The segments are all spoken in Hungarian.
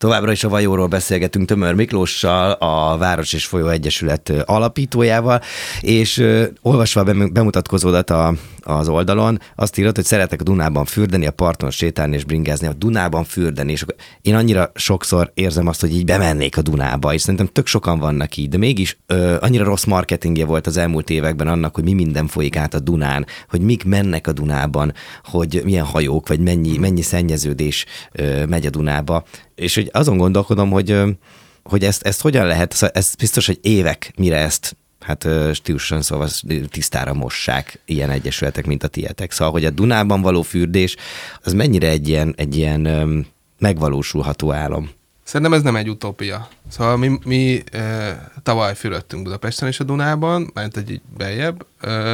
Továbbra is a Vajóról beszélgetünk Tömör Miklóssal, a Város és Folyó Egyesület alapítójával, és olvasva a bemutatkozódat az oldalon, azt írod, hogy szeretek a Dunában fürdeni, a parton sétálni és bringázni, a Dunában fürdeni, és én annyira sokszor érzem azt, hogy így bemennék a Dunába, és szerintem tök sokan vannak így, de mégis annyira rossz marketingje volt az elmúlt években annak, hogy mi minden folyik át a Dunán, hogy mik mennek a Dunában, hogy milyen hajók, vagy mennyi szennyeződés megy a Dunába. És hogy azon gondolkodom, hogy ezt hogyan lehet, szóval ez biztos, hogy évek, mire ezt stílusosan szóval tisztára mossák ilyen egyesületek, mint a tietek. Szóval, hogy a Dunában való fürdés, az mennyire egy ilyen megvalósulható álom? Szerintem ez nem egy utópia. Szóval mi tavaly fürödtünk Budapesten és a Dunában, mert egy beljebb,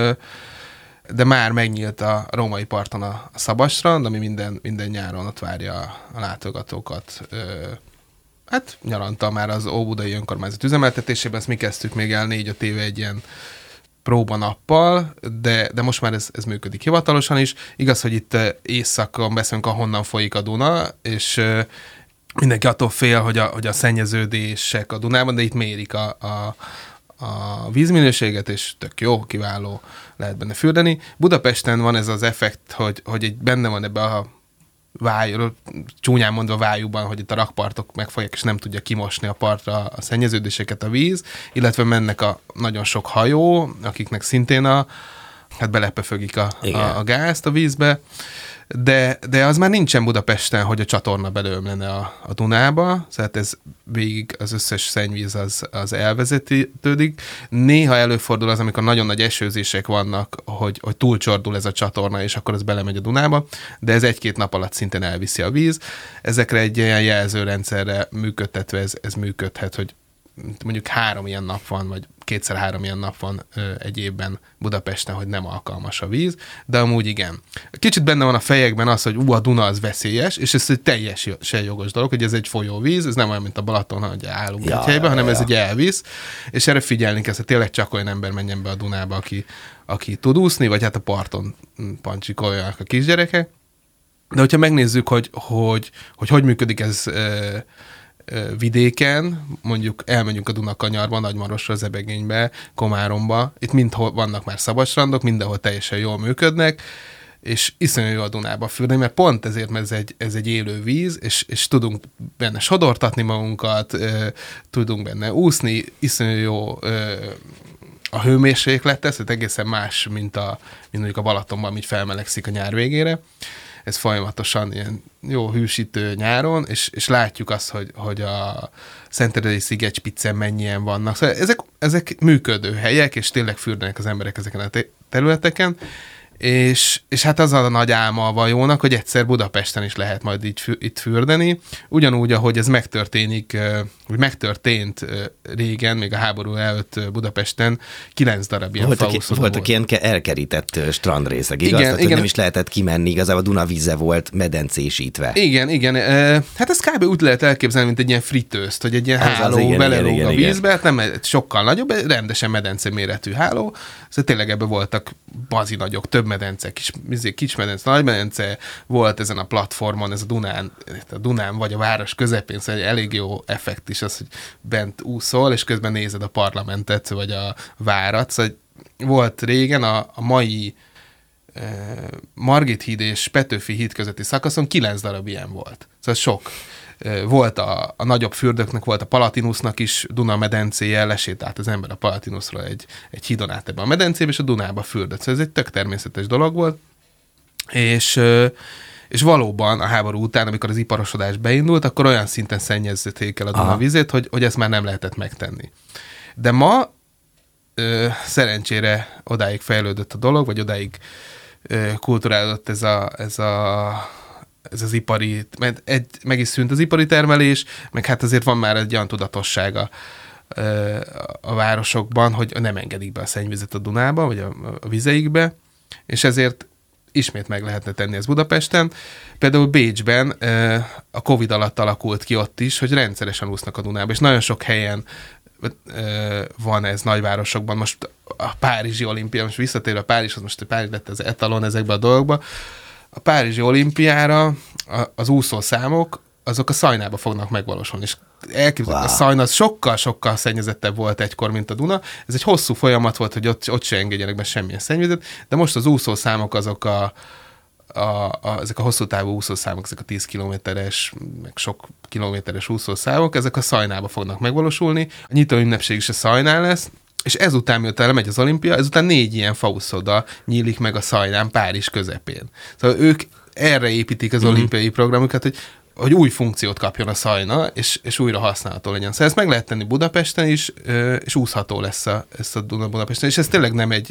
de már megnyílt a római parton a Szabadstrand, ami minden nyáron ott várja a látogatókat. Hát nyaranta már az Óbudai Önkormányzat üzemeltetésében, ezt mi kezdtük még el 4-5 éve egy ilyen próbanappal, de most már ez működik hivatalosan is. Igaz, hogy itt északon beszélünk, ahonnan folyik a Duna, és mindenki attól fél, hogy a szennyeződések a Dunában, de itt mérik a vízminőséget, és tök jó, kiváló, lehet benne fürdeni. Budapesten van ez az effekt, hogy benne van ebbe a csúnyán mondva vájúban, hogy itt a rakpartok megfogják, és nem tudja kimosni a partra a szennyeződéseket a víz, illetve mennek a nagyon sok hajó, akiknek szintén belepefögik a gázt a vízbe, de az már nincsen Budapesten, hogy a csatorna belőlene a Dunába, tehát ez végig az összes szennyvíz az elvezetődik. Néha előfordul az, amikor nagyon nagy esőzések vannak, hogy túlcsordul ez a csatorna, és akkor ez belemegy a Dunába, de ez 1-2 nap alatt szintén elviszi a víz. Ezekre egy ilyen jelzőrendszerre működtetve ez működhet, hogy mondjuk 3 ilyen nap van, vagy 2-3 ilyen nap van egy évben Budapesten, hogy nem alkalmas a víz, de amúgy igen. Kicsit benne van a fejekben az, hogy a Duna az veszélyes, és ez egy teljesen jogos dolog, hogy ez egy folyóvíz, ez nem olyan, mint a Balaton, hogy állunk egy helyben, hanem ez egy elvisz, és erre figyelni kell, hogy tényleg csak olyan ember menjen be a Dunába, aki tud úszni, vagy hát a parton pancsikoljanak a kisgyerekek. De hogyha megnézzük, hogy működik ez vidéken, mondjuk elmegyünk a Dunakanyarba, Nagymarosra, Zebegénybe, Komáromba, itt mindhol vannak már szabadstrandok, mindenhol teljesen jól működnek, és iszonyú jó a Dunába fürdeni, mert pont ezért, mert ez egy élő víz, és tudunk benne sodortatni magunkat, tudunk benne úszni, iszonyú jó a hőmérséklet, ez egészen más, mint mondjuk a Balatonban, ami felmelegszik a nyár végére. Ez folyamatosan ilyen jó hűsítő nyáron, és látjuk azt, hogy a Szentendrei Szigetspiccen mennyien vannak. Szóval ezek működő helyek, és tényleg fürdenek az emberek ezeken a területeken, és hát az a nagy álma a Vajónak, hogy egyszer Budapesten is lehet majd itt fürdeni. Ugyanúgy, ahogy ez megtörténik, vagy megtörtént régen, még a háború előtt Budapesten 9 darab ilyen faluszodó voltak ilyen elkerített strandrészek, igaz? Igen, igen. Nem is lehetett kimenni, igazából a Duna víze volt medencésítve. Igen. Hát ezt kb. Úgy lehet elképzelni, mint egy ilyen fritőzt, hogy egy ilyen háló belelóg a vízbe, hát nem sokkal nagyobb, rendesen medence méretű háló. Szóval tényleg ebben voltak bazi nagyok, több medence, kis medence, nagy medence volt ezen a platformon, ez a Dunán vagy a város közepén, szóval egy elég jó effekt is az, hogy bent úszol, és közben nézed a parlamentet, vagy a várat. Szóval volt régen a mai Margit híd és Petőfi híd közötti szakaszon 9 darab ilyen volt. Szóval sok. Volt a nagyobb fürdőknek, volt a Palatinusnak is Duna medencéje, lesétált az ember a Palatinusról egy hídon át ebbe a medencébe, és a Dunába fürdött. Szóval ez egy tök természetes dolog volt. És valóban a háború után, amikor az iparosodás beindult, akkor olyan szinten szennyezték el a Duna vizét, hogy ezt már nem lehetett megtenni. De ma szerencsére odáig fejlődött a dolog, vagy odáig kulturálódott ez az ipari, mert meg is szűnt az ipari termelés, meg hát azért van már egy olyan tudatossága a városokban, hogy nem engedik be a szennyvizet a Dunába, vagy a vizeikbe, és ezért ismét meg lehetne tenni ezt Budapesten. Például Bécsben a Covid alatt alakult ki ott is, hogy rendszeresen úsznak a Dunába, és nagyon sok helyen van ez nagyvárosokban. Most a Párizsi olimpia, most visszatérve a Párizshoz, most a Párizs lett az etalon ezekben a dolgokban. A Párizsi olimpiára az úszószámok azok a Szajnába fognak megvalósulni. És elképzelhető, a Szajna sokkal-sokkal szennyezettebb volt egykor, mint a Duna. Ez egy hosszú folyamat volt, hogy ott se engedjenek be semmilyen szennyvizet, de most az úszószámok azok ezek a hosszú távú úszószámok, ezek a 10 kilométeres, meg sok kilométeres úszószámok, ezek a Szajnába fognak megvalósulni. A nyitó ünnepség is a Szajnán lesz, és ezután, miután lemegy az olimpia, ezután 4 ilyen fauszoda nyílik meg a Szajnán Párizs közepén. Szóval ők erre építik az olimpiai programokat, hogy új funkciót kapjon a Szajna, és újra használható legyen. Szóval ezt meg lehet tenni Budapesten is, és úszható lesz ez a Duna Budapesten, és ez tényleg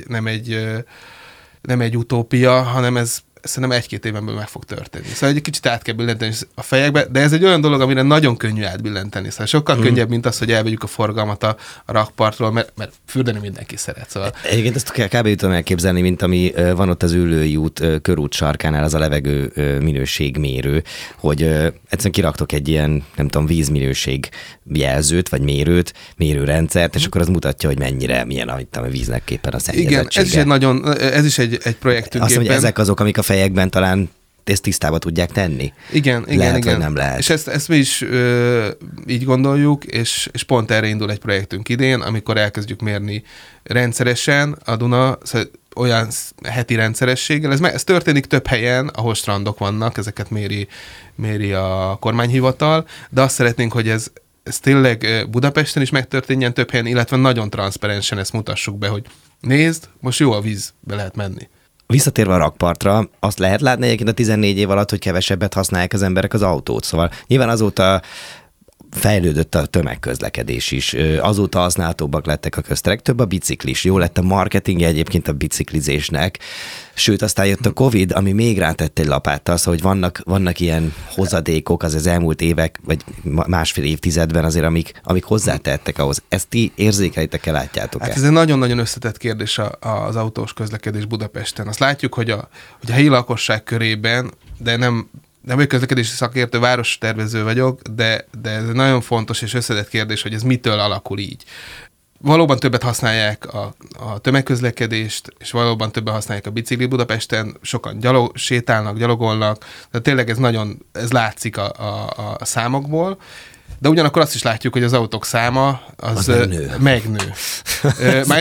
nem egy utópia, hanem ez szerintem 1-2 éven belül meg fog történni. Szóval egy kicsit át kell billenteni a fejekbe, de ez egy olyan dolog, amire nagyon könnyű átbillenteni. Szóval sokkal könnyebb, mint az, hogy elvegyük a forgalmat a rakpartról, mert fürdeni mindenki szeret. Szóval... Egyébként ezt kb. Tudom elképzelni, mint ami van ott az Üllői út körút sarkánál, az a levegő minőségmérő, hogy egyszerűen kiraktok egy ilyen, nem tudom, vízminőség jelzőt, vagy mérőrendszert, és akkor az mutatja, hogy milyen a víznek éppen a szennyezettsége. Igen, ez is egy projektünk. Azt mondja, ezek azok, amik a fejekben talán ezt tisztába tudják tenni. Igen. Vagy nem lehet. És ezt mi is így gondoljuk, és pont erre indul egy projektünk idén, amikor elkezdjük mérni rendszeresen a Duna, olyan heti rendszerességgel. Ez történik több helyen, ahol strandok vannak, ezeket méri a kormányhivatal, de azt szeretnénk, hogy ez tényleg Budapesten is megtörténjen több helyen, illetve nagyon transzparensen ezt mutassuk be, hogy nézd, most jó a vízbe lehet menni. Visszatérve a rakpartra, azt lehet látni egyébként a 14 év alatt, hogy kevesebbet használják az emberek az autót. Szóval nyilván azóta fejlődött a tömegközlekedés is, azóta használhatóbbak lettek a közterek, több a biciklis, jó lett a marketingje egyébként a biciklizésnek, sőt aztán jött a Covid, ami még rátett egy lapáttal, szóval hogy vannak ilyen hozadékok az elmúlt évek, vagy másfél évtizedben azért, amik hozzátettek ahhoz. Ezt ti érzékelitek-e, látjátok-e? Hát ez egy nagyon-nagyon összetett kérdés az autós közlekedés Budapesten. Azt látjuk, hogy a helyi lakosság körében, de nem vagyok közlekedési szakértő, várostervező vagyok, de ez egy nagyon fontos és összetett kérdés, hogy ez mitől alakul így. Valóban többet használják a tömegközlekedést, és valóban többen használják a biciklit Budapesten, sokan sétálnak, gyalogolnak, de tényleg ez látszik a számokból, de ugyanakkor azt is látjuk, hogy az autók száma az megnő. Már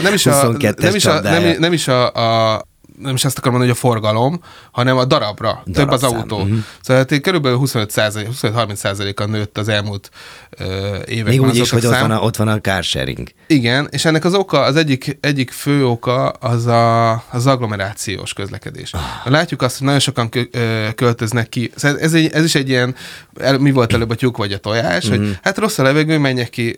nem is azt akarom mondani, hogy a forgalom, hanem a darabra. Több az autó. Szóval körülbelül 25-30%-kal nőtt az elmúlt években. Még úgy is, hogy ott van a carsharing. Igen, és ennek az oka, az egyik fő oka az agglomerációs közlekedés. Látjuk azt, hogy nagyon sokan költöznek ki. Ez is egy ilyen, mi volt előbb a tyúk vagy a tojás, hogy hát rossz a levegő, menjek ki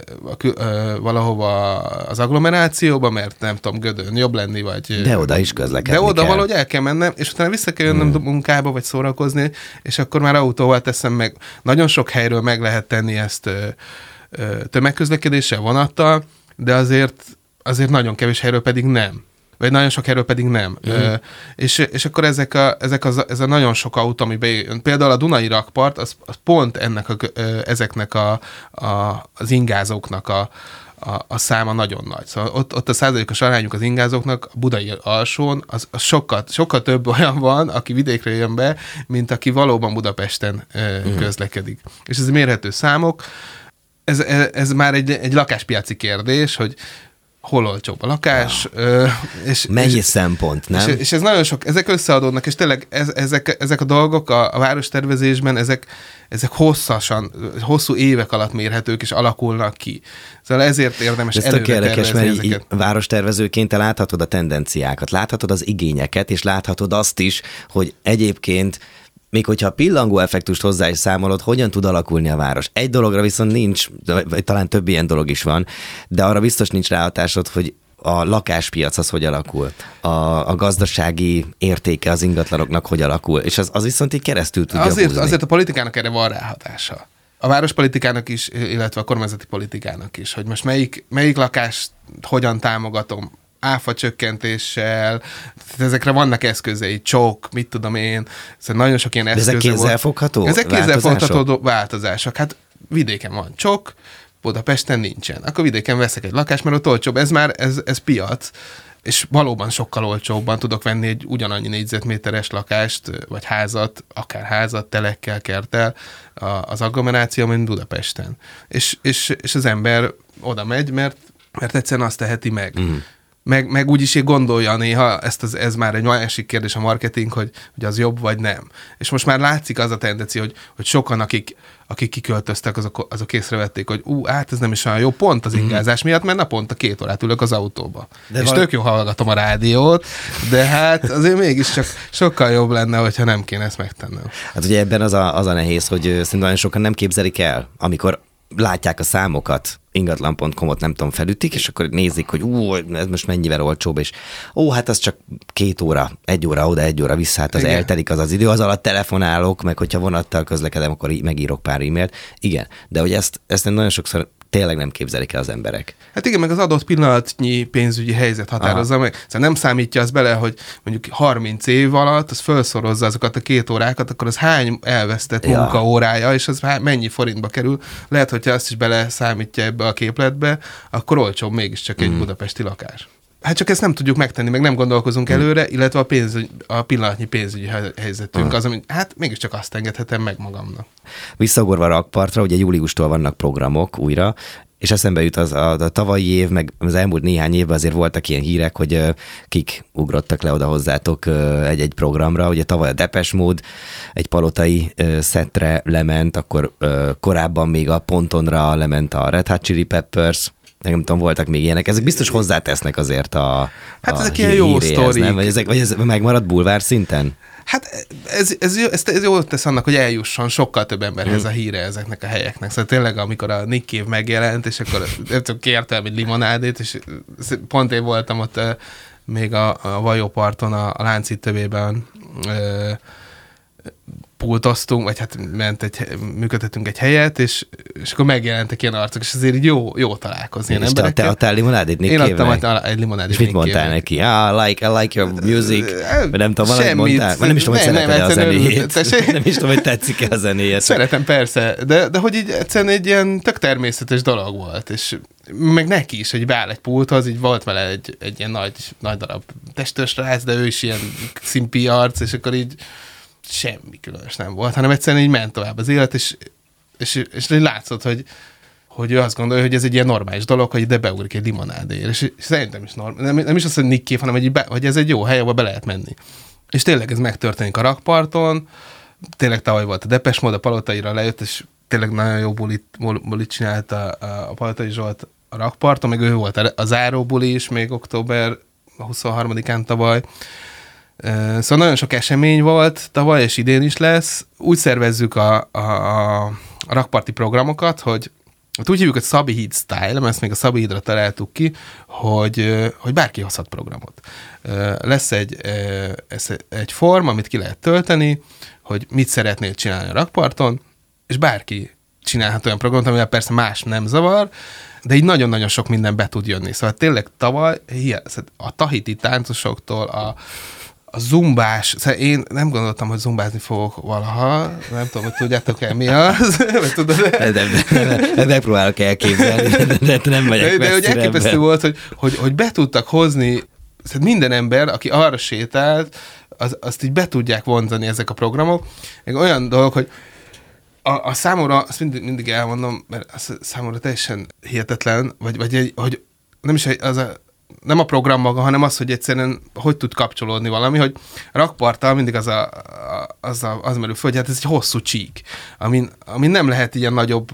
valahova az agglomerációba, mert nem tudom, Gödön jobb lenni, vagy... De oda is közlekedni De oda kell. valahogy el kell mennem, és utána vissza kell jönnöm munkába, vagy szórakozni, és akkor már autóval teszem meg. Nagyon sok helyről meg lehet tenni ezt tömegközlekedéssel, vonattal, de azért nagyon kevés helyről pedig nem. Vagy nagyon sok helyről pedig nem. És akkor ez a nagyon sok autó, ami bejön. Például a Dunai rakpart, az pont ezeknek az ingázóknak a száma nagyon nagy. Szóval ott a százalékos arányuk az ingázóknak a budai alsón, az sokkal több olyan van, aki vidékre jön be, mint aki valóban Budapesten közlekedik. És ez mérhető számok. Ez már egy lakáspiaci kérdés, hogy hol olcsóbb a lakás. Mennyi szempont, nem? És ez nagyon sok, ezek összeadódnak, és tényleg ezek a dolgok a várostervezésben, ezek hosszú évek alatt mérhetők, és alakulnak ki. Szóval ezért érdemes előre tervezni mert ezeket. így várostervezőként te láthatod a tendenciákat, láthatod az igényeket, és láthatod azt is, hogy egyébként még hogyha a pillangó effektust hozzá is számolod, hogyan tud alakulni a város. Egy dologra viszont nincs, vagy talán több ilyen dolog is van, de arra biztos nincs ráhatásod, hogy a lakáspiac az hogy alakul, a gazdasági értéke az ingatlanoknak hogy alakul, és az viszont így keresztül tudja húzni. Azért a politikának erre van ráhatása. A várospolitikának is, illetve a kormányzati politikának is, hogy most melyik lakást hogyan támogatom, áfa csökkentéssel, ezekre vannak eszközei, csok, mit tudom én, nagyon sok ilyen eszköze volt. Ezek kézzelfogható Ezek kézzelfogható változások. Hát vidéken van csok, Budapesten nincsen. Akkor vidéken veszek egy lakást, mert ott olcsóbb. Ez piac. és valóban sokkal olcsóbban tudok venni egy ugyanannyi négyzetméteres lakást, vagy házat, akár házat, telekkel, kerttel az agglomeráció, mint Budapesten. És az ember oda megy, mert egyszerűen azt teheti meg. Meg úgyis gondolja néha, ez már egy másik kérdés a marketing, hogy az jobb vagy nem. És most már látszik az a tendencia, hogy sokan, akik kiköltöztek, azok észrevették, hogy hát ez nem is olyan jó, pont az ingázás miatt, mert naponta 2 órát ülök az autóba. És tök jó hallgatom a rádiót, de hát azért mégiscsak sokkal jobb lenne, hogyha nem kéne ezt megtennem. Hát ugye ebben az a nehéz, hogy szerintem nagyon sokan nem képzelik el, amikor látják a számokat, ingatlan.com-ot nem tudom, felütik, és akkor nézik, hogy ez most mennyivel olcsóbb, és hát az csak 2 óra, 1 óra oda, 1 óra vissza, hát az igen. Eltelik az idő, az alatt telefonálok, meg hogyha vonattal közlekedem, akkor megírok pár e-mailt. Igen, de hogy ezt nagyon sokszor tényleg nem képzelik el az emberek. Hát igen, meg az adott pillanatnyi pénzügyi helyzet határozza meg. Szóval nem számítja az bele, hogy mondjuk 30 év alatt az felszorozza azokat a 2 órákat, akkor az hány elvesztett munkaórája, és az mennyi forintba kerül. Lehet, hogyha azt is bele számítja ebbe a képletbe, akkor olcsóbb mégiscsak egy budapesti lakás. Hát csak ezt nem tudjuk megtenni, meg nem gondolkozunk előre, illetve a pillanatnyi pénzügyi helyzetünk az, ami mégiscsak azt engedhetem meg magamnak. Visszagorva a rakpartra, ugye júliustól vannak programok újra, és eszembe jut a tavalyi év, meg az elmúlt néhány évben azért voltak ilyen hírek, hogy kik ugrottak le oda hozzátok egy-egy programra. Ugye tavaly a Depeche Mode egy palotai szettre lement, akkor korábban még a Pontonra lement a Red Hot Chili Peppers, nem tudom, voltak még ilyenek. Ezek biztos hozzátesznek azért ezek ilyen jó sztorik. Nem? Vagy ez megmaradt bulvár szinten? Hát ez jól tesz annak, hogy eljusson sokkal több emberhez a híre ezeknek a helyeknek. Szóval tényleg, amikor a Nick Cave megjelent, és akkor nem tudom, kértem egy limonádét, és pont én voltam ott még a Vajóparton, a Lánchíd tövében pultoztunk, vagy hát működtetünk egy helyet, és akkor megjelentek ilyen arcok, és azért így jó találkozni ilyen emberekkel. És te adtál limonádét Nick Cave-nek? Én adtam egy limonádét. És mit mondtál neki? I like your music. Nem tudom, valamit mondtál? Nem is tudom, hogy szereted a zenéjét. Nem is tudom, hogy tetszik-e a zenéjét. Szeretem, persze, de hogy így egyszerűen egy ilyen tök természetes dolog volt, és meg neki is, hogy beáll egy pulthoz, így volt vele egy ilyen nagy darab testös rác, de ő is ilyen szimpi arc, és akkor így semmi különös nem volt, hanem egyszerűen így ment tovább az élet, és látszott, hogy ő azt gondolja, hogy ez egy ilyen normális dolog, hogy ide beugrik egy limonádéért, és szerintem is normális. Nem is az, hogy Nick Cave, hanem hogy ez egy jó hely, ahol be lehet menni. És tényleg ez megtörténik a rakparton, tényleg tavaly volt a Depeche Mode, a Palotaira lejött, és tényleg nagyon jó bulit csinált a Palotai Zsolt a rakparton, meg ő volt a záró buli is még október 23-án tavaly. Szóval nagyon sok esemény volt tavaly, és idén is lesz. Úgy szervezzük a rakparti programokat, hogy úgy hívjuk, hogy Szabi Híd Style, mert ezt még a Szabi Hídra találtuk ki, hogy bárki hozhat programot. Lesz egy form, amit ki lehet tölteni, hogy mit szeretnél csinálni a rakparton, és bárki csinálhat olyan programot, amivel persze más nem zavar, de így nagyon-nagyon sok minden be tud jönni. Szóval tényleg tavaly a tahiti táncosoktól, a zumbás, szóval én nem gondoltam, hogy zumbázni fogok valaha, nem tudom, hogy tudjátok-e mi az, vagy tudod? De megpróbálok elképzelni, de nem megyek de hogy elképesztő volt, hogy be tudtak hozni, szóval minden ember, aki arra sétált, azt így be tudják vonzani ezek a programok. Meg olyan dolog, hogy a számomra, azt mindig elmondom, mert számomra teljesen hihetetlen, vagy hogy nem is nem a program maga, hanem az, hogy egyszerűen hogy tud kapcsolódni valami, hogy rakparttal mindig az merül föl, hogy hát ez egy hosszú csík, amin nem lehet ilyen nagyobb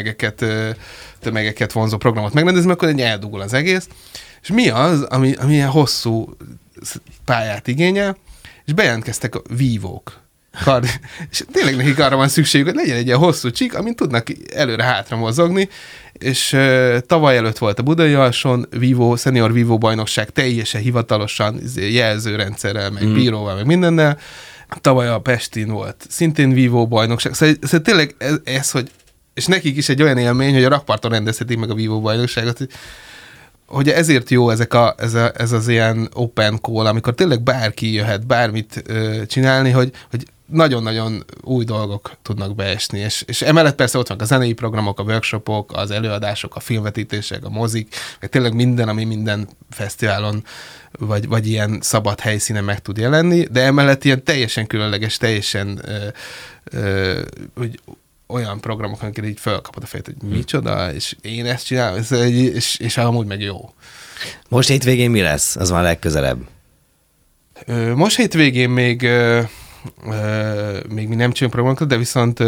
tömegeket vonzó programot megrendezni, mert akkor egy eldugul az egész. És mi az, ami ilyen hosszú pályát igényel, és bejelentkeztek a vívók. És tényleg nekik arra van szükségük, hogy legyen egy ilyen hosszú csík, amin tudnak előre-hátra mozogni, és tavaly előtt volt a Budai Alson senior vívó bajnokság, teljesen hivatalosan jelzőrendszerrel, meg bíróval, meg mindennel. Tavaly a Pestin volt szintén vívó bajnokság. Szóval tényleg ez, hogy és nekik is egy olyan élmény, hogy a rakparton rendezhetik meg a vívó bajnokságot, hogy ezért jó ez az ilyen open call, amikor tényleg bárki jöhet bármit csinálni, hogy nagyon-nagyon új dolgok tudnak beesni, és emellett persze ott vannak a zenei programok, a workshopok, az előadások, a filmvetítések, a mozik, meg tényleg minden, ami minden fesztiválon vagy ilyen szabad helyszínen meg tud jelenni, de emellett ilyen teljesen különleges, teljesen olyan programok, amiket így felkapod a fejét, hogy micsoda, és én ezt csinálom, és amúgy meg jó. Most hétvégén mi lesz? Az már legközelebb. Most hétvégén még mi nem csinálunk programokat, de viszont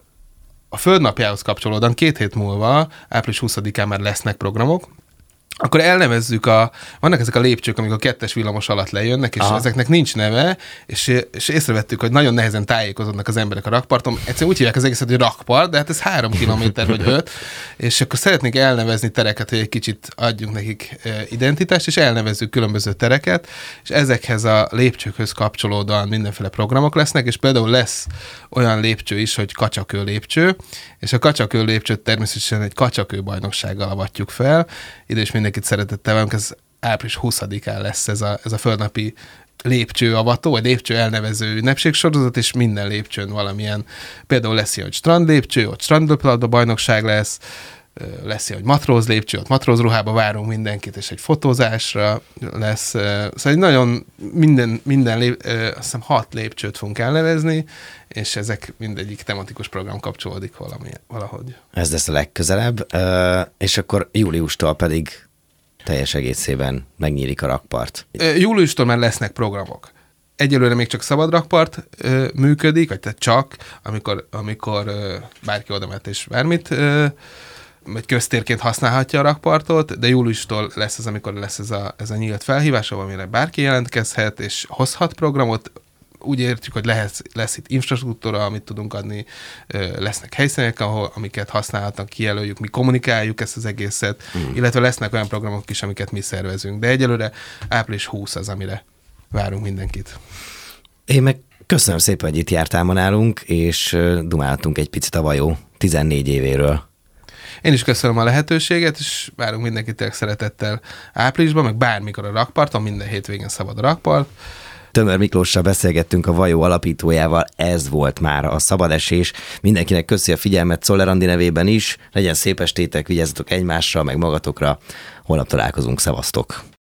a Földnapjához kapcsolódóan 2 hét múlva, április 20-án már lesznek programok, akkor elnevezzük vannak ezek a lépcsők, amik a 2-es villamos alatt lejönnek, és ezeknek nincs neve, és észrevettük, hogy nagyon nehezen tájékozódnak az emberek a rakparton. Egyszerűen úgy hívják az egészet, hogy rakpart, de hát ez 3 kilométer vagy 5, és akkor szeretnék elnevezni tereket, hogy egy kicsit adjunk nekik identitást, és elnevezzük különböző tereket, és ezekhez a lépcsőkhöz kapcsolódóan mindenféle programok lesznek, és például lesz olyan lépcső is, hogy kacsakő lépcső, és a kacsakő lépcsőt természetesen egy kacsakő bajnoksággal avatjuk fel. Ide is mindenkit szeretettel várunk, ez április 20-án lesz ez a földnapi lépcsőavató, vagy lépcső elnevező ünnepségsorozat, és minden lépcsőn valamilyen, például lesz ilyen, hogy strandlépcső, ott strandlöplabda bajnokság lesz ilyen, hogy matróz lépcső, ott matróz ruhába várunk mindenkit, és egy fotózásra lesz. Szóval nagyon azt hiszem 6 lépcsőt fogunk elnevezni, és ezek mindegyik tematikus program kapcsolódik valahogy. Ez lesz a legközelebb, és akkor júliustól pedig teljes egészében megnyílik a rakpart. Júliustól már lesznek programok. Egyelőre még csak szabad rakpart működik, vagy tehát csak, amikor bárki oda mehet és bármit, vagy köztérként használhatja a rakpartot, de júliustól lesz az, amikor lesz ez a nyílt felhívás, amire bárki jelentkezhet, és hozhat programot. Úgy értjük, hogy lesz itt infrastruktúra, amit tudunk adni, lesznek helyszínek, amiket használhatnak, kijelöljük, mi kommunikáljuk ezt az egészet, illetve lesznek olyan programok is, amiket mi szervezünk. De egyelőre április 20 az, amire várunk mindenkit. Én meg köszönöm szépen, hogy itt jártál ma nálunk, és dumáltunk egy picit a Vajó 14 évéről. Én is köszönöm a lehetőséget, és várunk mindenkit szeretettel áprilisban, meg bármikor a rakparton, minden hétvégén szabad a rakpart. Tömör Miklóssal beszélgettünk, a Vajó alapítójával, ez volt már a Szabad Esés. Mindenkinek köszi a figyelmet Czoller Andi nevében is, legyen szép estétek, vigyázzatok egymásra, meg magatokra, holnap találkozunk, szevasztok!